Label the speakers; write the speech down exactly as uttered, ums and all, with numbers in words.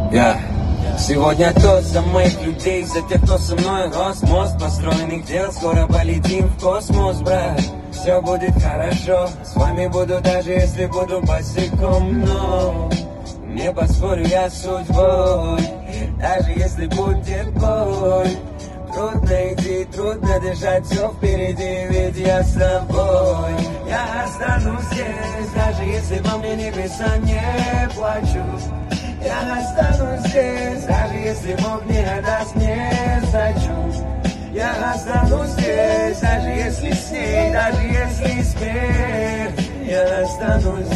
Speaker 1: Я сегодня тост за моих людей, за тех, кто со мной рос. Мост построенных дел, скоро полетим в космос, брат. Все будет хорошо, с вами буду, даже если буду босиком. Но не поспорю я с судьбой, даже если будет боль. Трудно идти, трудно держать все впереди, ведь я с тобой. Я останусь здесь, даже если во мне небеса не плачу. Я останусь здесь, даже если Бог не отдаст мне сдачу. Я останусь здесь, даже если с ней, даже если смерть. Я останусь здесь.